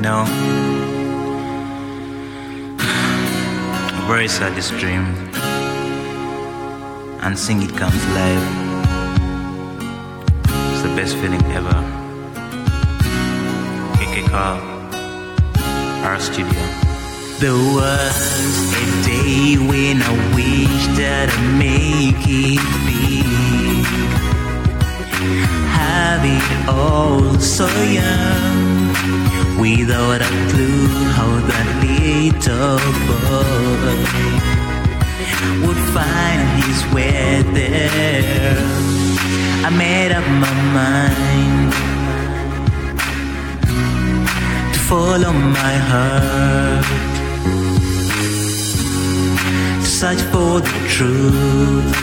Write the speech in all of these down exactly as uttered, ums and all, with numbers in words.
know, very sad this dream, and seeing it come to life. It's the best feeling ever. K K Carl, our studio. There was a day when I wished that I'd make it big, have it all so young, without a clue how that little boy would find his way there. I made up my mind to follow my heart, to search for the truth,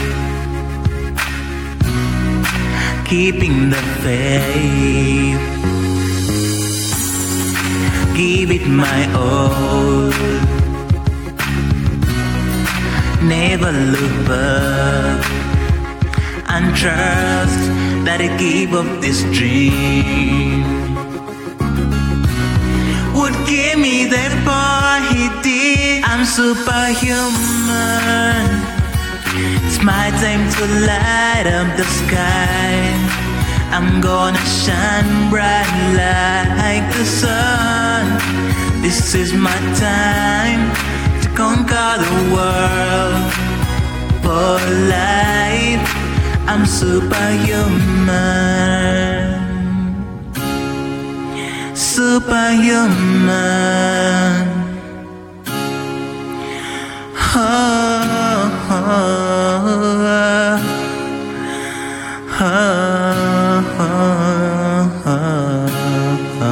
keeping the faith, give it my all, never look back, and trust that I give up this dream would give me that power he did. I'm superhuman. It's my time to light up the sky. I'm gonna shine bright like the sun. This is my time to conquer the world. For life, I'm superhuman. Superhuman. Oh, oh, oh, oh, oh.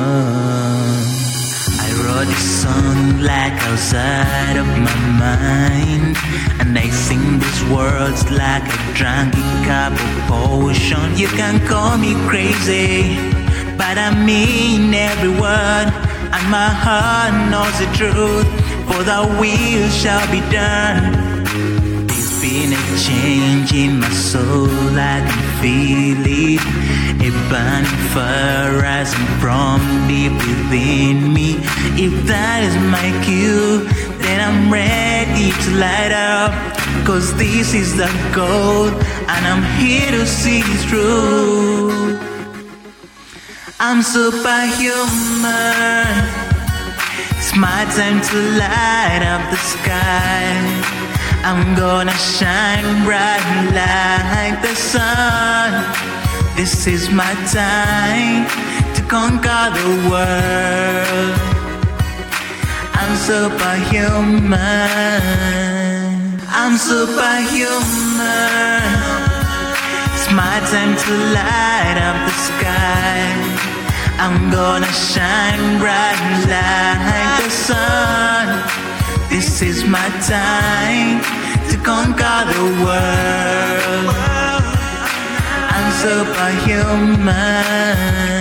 I wrote this song like outside of my mind, and I sing these words like a drunk cup of potion. You can call me crazy, but I mean every word, and my heart knows the truth, for the will shall be done. There's been a change in my soul, I can feel it, a burning fire rising from deep within me. If that is my cue, then I'm ready to light up, cause this is the goal, and I'm here to see it through. I'm superhuman. It's my time to light up the sky. I'm gonna shine bright like the sun. This is my time to conquer the world. I'm superhuman. I'm superhuman. It's my time to light up the sky. I'm gonna shine bright like the sun. This is my time to conquer the world. I'm superhuman.